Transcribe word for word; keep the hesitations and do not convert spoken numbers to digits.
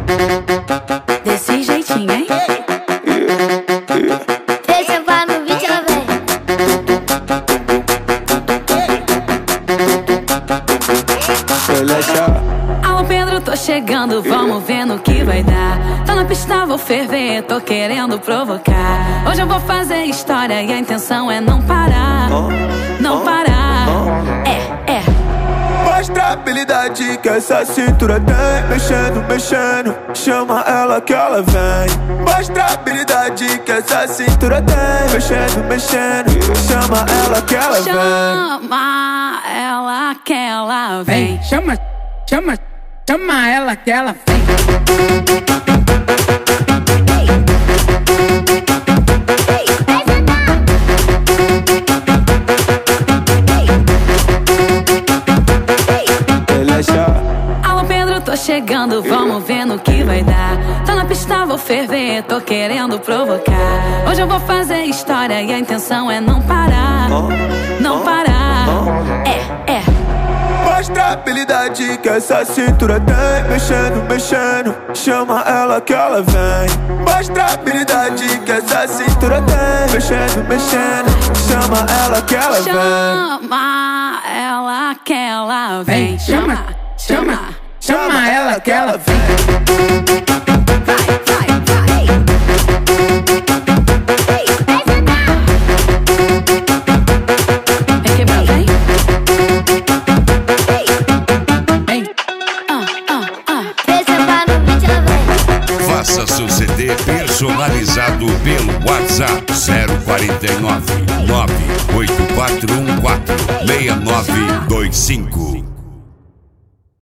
Desse jeitinho, hein? Deixa pra no vídeo, ela vem. Alô Pedro, tô chegando, vamos ver no que vai dar. Tá na pista, vou ferver, tô querendo provocar. Hoje eu vou fazer história e a intenção é não parar. Não parar, é, é. Mostra a habilidade que essa cintura tem. Mexendo, mexendo, chama ela que ela vem. Mostra a habilidade que essa cintura tem. Mexendo, mexendo, chama ela que ela vem. Chama ela que ela vem. Vem, chama, chama, chama ela que ela vem. Alô Pedro, tô chegando, vamos ver no que vai dar. Tá na pista, vou ferver, tô querendo provocar. Hoje eu vou fazer história e a intenção é não parar. Não parar, é, é. Mostra a habilidade que essa cintura tem. Mexendo, mexendo, chama ela que ela vem. Mostra a habilidade que essa cintura tem. Mexendo, mexendo, chama ela que ela vem. Chama ela que ela vem. Vem, chama, chama, chama ela que ela vem. Vai, vai, vai. Vem quebrar, vem. Vem. Ah, ah, ah. Deixa pra no vídeo, ela vem. Faça seu C D personalizado pelo WhatsApp zero quarenta e nove, nove oito quatro um quatro, seis nove dois cinco.